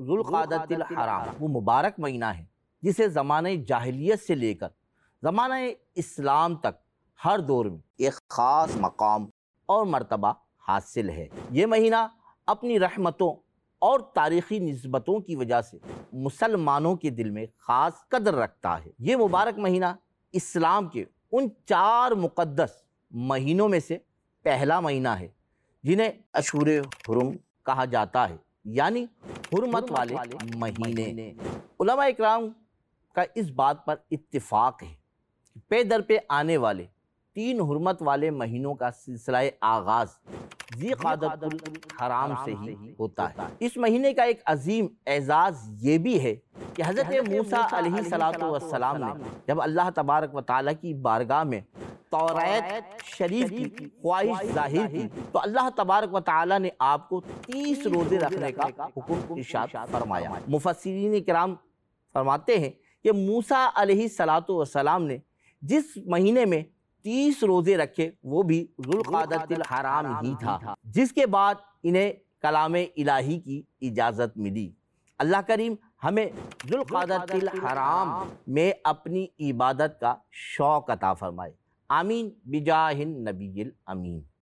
ज़ुल्क़ादतिल हराम वो मुबारक महीना है जिसे ज़माने जाहिलियत से लेकर ज़माने इस्लाम तक हर दौर में एक ख़ास मकाम और मर्तबा हासिल है। ये महीना अपनी रहमतों और तारीख़ी निस्बतों की वजह से मुसलमानों के दिल में ख़ास कदर रखता है। ये मुबारक महीना इस्लाम के उन 4 मुक़द्दस महीनों में से पहला महीना है जिन्हें अशूरे हुरुम कहा जाता है, यानी हुर्मत वाले महीने। उलमा इकराम का इस बात पर इत्तिफाक है कि पे दर पे आने वाले 3 हुर्मत वाले महीनों का सिलसिला आगाज़ ज़िक़ादतुल हराम से ही होता है। इस महीने का एक अजीम एजाज़ ये भी है कि हज़रत मूसा अलैहिस्सलातु वस्सलाम ने जब अल्लाह तबारक व तआला की बारगाह में तौरात शरीफ की ख्वाहिश ज़ाहिर की तो अल्लाह तबारक व तआला ने आपको 30 रोज़े रखने का हुक्म इरशाद फरमाया। मुफस्सिरीन किराम फरमाते हैं कि मूसा अलैहिस्सलातु वस्सलाम ने जिस महीने में 30 रोज़े रखे वो भी ज़ुल्क़ादतिल हराम ही था, जिसके बाद इन्हें कलामे इलाही की इजाज़त मिली। अल्लाह करीम हमें ज़ुल्क़ादतिल हराम में अपनी इबादत का शौक़ अता फ़रमाए। आमीन बिजाहिन नबील अमीन।